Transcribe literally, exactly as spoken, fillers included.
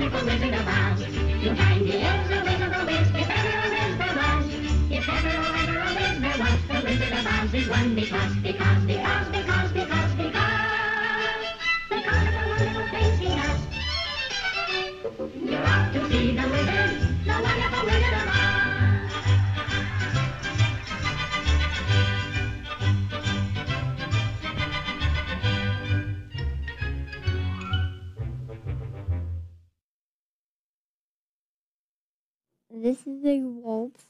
wonderful Wizard of Oz. You'll find he is a wizard of Wiz, if ever a Wiz there was. If ever, oh, ever a Wiz there was, the Wizard of Oz is one because, because, because, because, because, because, because of the wonderful things he does. You're off to see the wizard, the wonderful Wizard of Oz. This is a waltz